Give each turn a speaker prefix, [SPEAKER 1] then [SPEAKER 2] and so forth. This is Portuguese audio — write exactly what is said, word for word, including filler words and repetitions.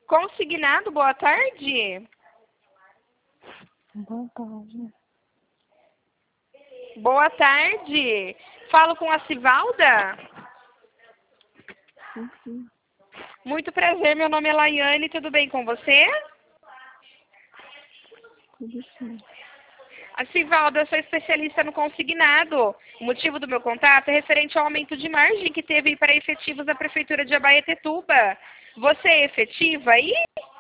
[SPEAKER 1] Consignado, boa tarde.
[SPEAKER 2] Boa tarde.
[SPEAKER 1] Boa tarde. Falo com a Civalda?
[SPEAKER 2] Sim, sim.
[SPEAKER 1] Muito prazer, meu nome é Laiane, tudo bem com você?
[SPEAKER 2] Tudo sim.
[SPEAKER 1] A Civalda, eu sou especialista no consignado. O motivo do meu contato é referente ao aumento de margem que teve para efetivos da Prefeitura de Abaetetuba. Você é efetiva aí?